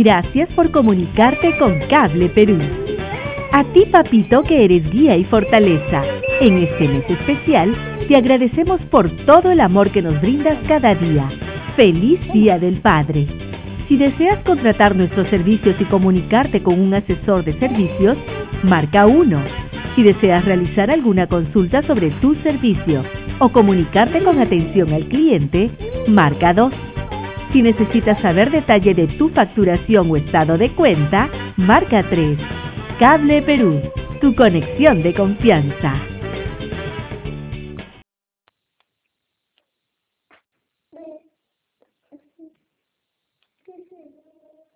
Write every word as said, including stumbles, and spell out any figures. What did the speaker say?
Gracias por comunicarte con Cable Perú. A ti, papito, que eres guía y fortaleza. En este mes especial, te agradecemos por todo el amor que nos brindas cada día. ¡Feliz Día del Padre! Si deseas contratar nuestros servicios y comunicarte con un asesor de servicios, marca uno. Si deseas realizar alguna consulta sobre tu servicio o comunicarte con atención al cliente, marca dos. Si necesitas saber detalle de tu facturación o estado de cuenta, marca tres. Cable Perú, tu conexión de confianza.